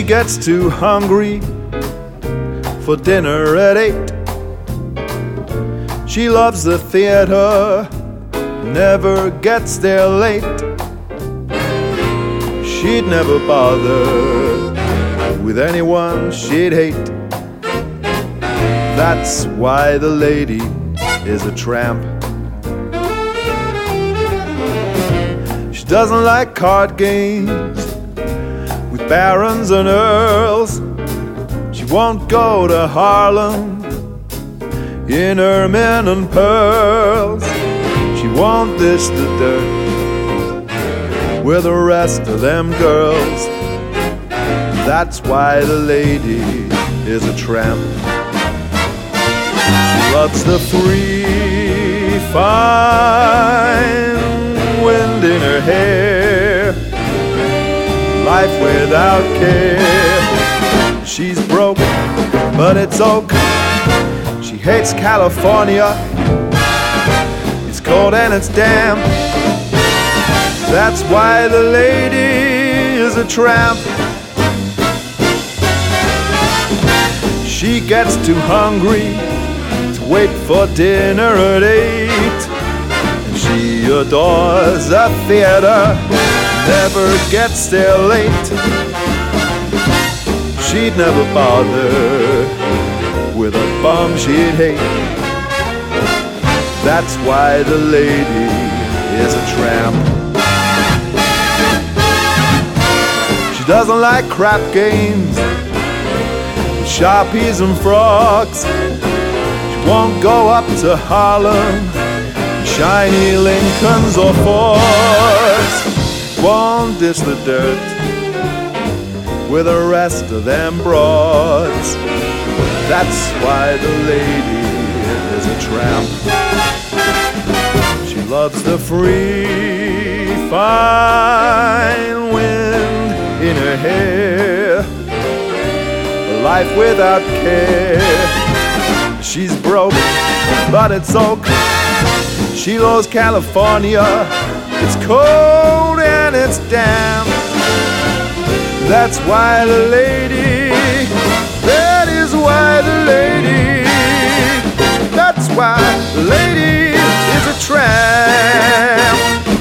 gets too hungry for dinner at 8. She loves the theater, never gets there late. She'd never bother with anyone she'd hate. That's why the lady is a tramp. She doesn't like card games with barons and earls. She won't go to Harlem in ermine and pearls. She won't dish the dirt with the rest of them girls. That's why the lady is a tramp. She loves the free, fine wind in her hair, life without care. She's broke, but it's oak. She hates California. It's cold and it's damp. That's why the lady is a tramp. She gets too hungry to wait for dinner at 8. And she adores the theater, never gets there late. She'd never bother with a bum she'd hate. That's why the lady is a tramp. She doesn't like crap games with Sharpies and frogs. She won't go up to Harlem, shiny Lincolns or Fords. Won't dish the dirt with the rest of them broads. That's why the lady is a tramp. She loves the free, fine wind in her hair, a life without care. She's broke, but it's oak. She loves California. It's cold and it's damp. That's why the lady, that is why the lady, that's why the lady is a tramp.